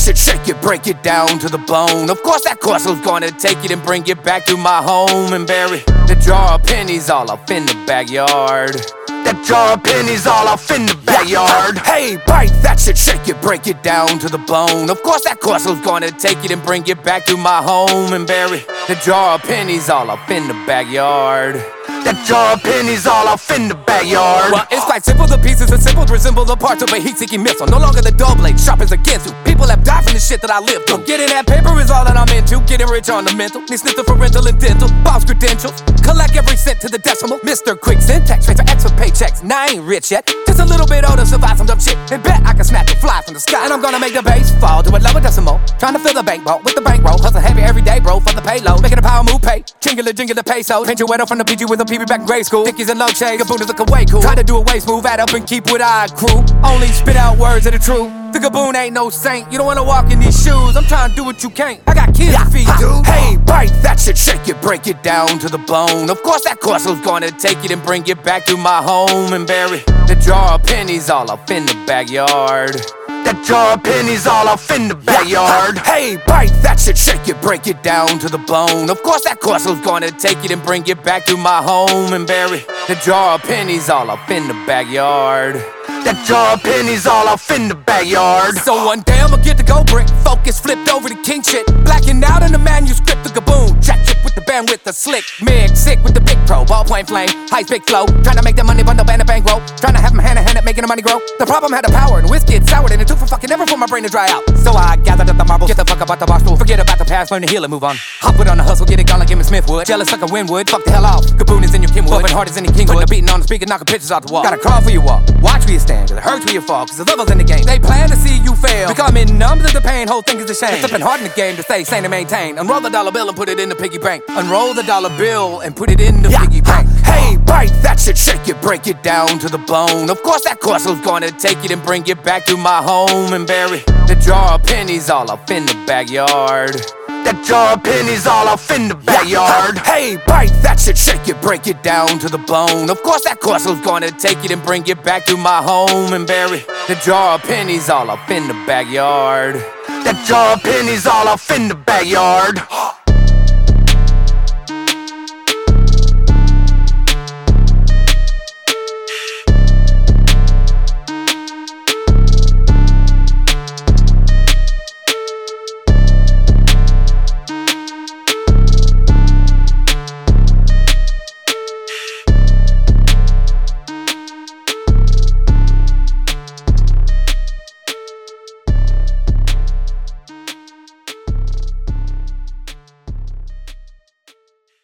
shit, shake it, break it down to the bone. Of course that Corso's gonna take it and bring it back to my home and bury the jar of pennies all up in the backyard. That jar of pennies all off in the backyard. Hey, bite that shit, shake it, break it down to the bone. Of course that Corso's gonna take it and bring it back to my home and bury the jar of pennies all up in the backyard. That jar of pennies all off in the backyard. Well, it's quite simple, the pieces are simple, resemble the parts of a heat-seeking missile. No longer the dull blade, sharp as a Ginsu. People have died from the shit that I lived through. Getting that paper is all that I'm into. Getting rich on the mental, need snip the parental and dental. Boss credentials, collect every cent to the decimal. Mr. Quick Syntax, straight to X for paychecks. Now I ain't rich yet, just a little bit older, survive some dumb shit. And bet I can snatch a fly from the sky. And I'm gonna make the base fall to a lower decimal. Trying to fill the bankroll with the bankroll. Hustle heavy every day, bro, for the payload. Making a power move pay, jingle the pesos. Paint your weather from the PG with a PB back in grade school. Dickies and low shades, Gaboon is looking way cool. Try to do a waist move, add up and keep with our crew. Only spit out words that are true. The Gaboon ain't no saint, you don't wanna walk in these shoes. I'm trying to do what you can't, I got kids to feed, dude. Hey, bite that shit, shake it, break it down to the bone. Of course that Corso's gonna take it and bring it back to my home and bury the jar of pennies all up in the backyard. That jar of pennies all off in the backyard. Hey, bite that shit, shake it, break it down to the bone. Of course that Corso's gonna take it and bring it back to my home and bury the jar of pennies all up in the backyard. That jar of pennies all off in the backyard. So one day I'ma get the go brick, focus flipped over to king shit. Blacking out in the manuscript, the Gaboon. Jack chick with the bandwidth, the slick. Mig, sick with the big pro, ballpoint flame, high big flow. Trying to make the money bundle, band a bankroll. Trying to have them hand in hand at making the money grow. The problem had the power and whiskey, it soured and it took for fucking ever for my brain to dry out. So I gathered up the marbles, get the fuck about the bar stool. Forget about the past, learn to heal and move on. Hop it on the hustle, get it gone like Emmitt Smith would. Jealous like a Winwood, fuck the hell off. Gaboon is in your Kimwood, but hard as any Kingwood. Putting a beating on the speaker, knocking pictures off the wall. Gotta crawl for you walk, watch where you stand, cause it hurts where you fall. Cause the levels in the game, they plan to see you fail. Becoming numb to the pain, whole thing is a shame. It's been hard in the game to stay sane and maintain. Unroll the dollar bill and put it in the piggy bank. Unroll the dollar bill and put it in the piggy bank. Hey, bite that shit, shake it, break it down to the bone. Of course that Corso's gonna take it and bring it back to my home and bury the jar of pennies all up in the backyard. That jar of pennies all off in the backyard. Hey, bite that shit, shake it, break it down to the bone. Of course that Corso's gonna take it and bring it back to my home and bury the jar of pennies all up in the backyard. That jar of pennies all off in the backyard.